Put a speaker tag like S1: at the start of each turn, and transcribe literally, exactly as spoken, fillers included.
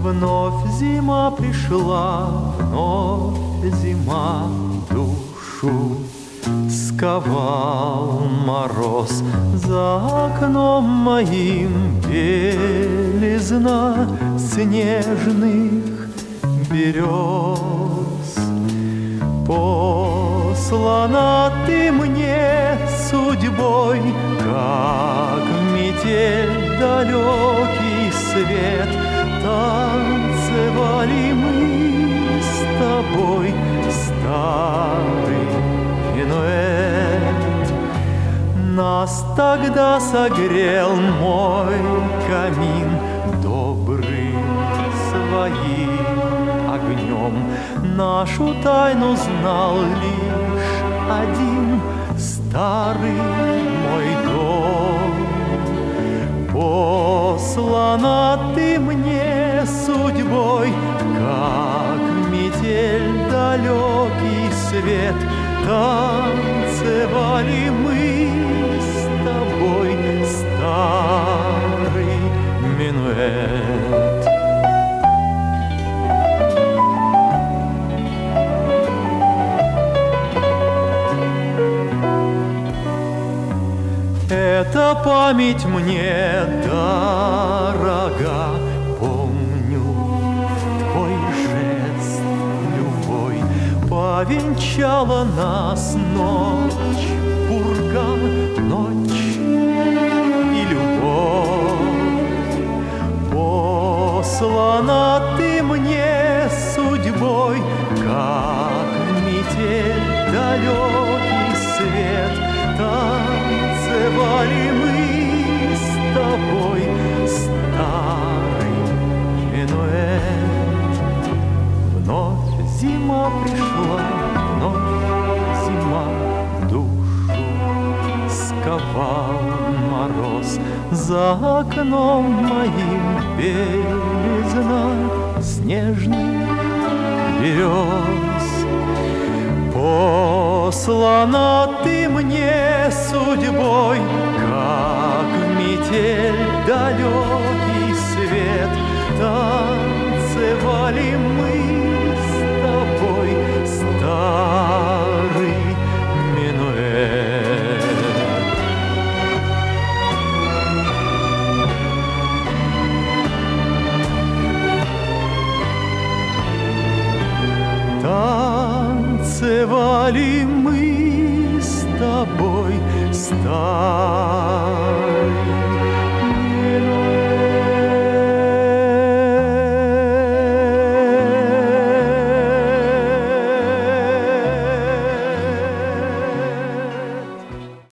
S1: Вновь зима пришла, вновь зима душу сковал мороз. За окном моим белизна снежных берез. Послана ты мне судьбой, как метель далекий свет. Танцевали мы с тобой старый минуэт. Нас тогда согрел мой камин добрым своим огнем. Нашу тайну знал лишь один старый мой дом. Послана ты мне судьбой, как метель далекий свет. Танцевали мы с тобой старый минуэт. Эта память мне дорога, помню твой жест любой. Повенчала нас ночь, бурган, ночь и любовь. Послана ты мне судьбой, как метель далекий свет. Танцевали мы с тобой старый минуэт. Вновь зима пришла, вновь зима душу сковал мороз. За окном моим белизна снежных берез. Послана ты мне судьбой, как метель далекий свет. Танцевали мы с тобой старый минуэт. Танцевали мы с тобой старый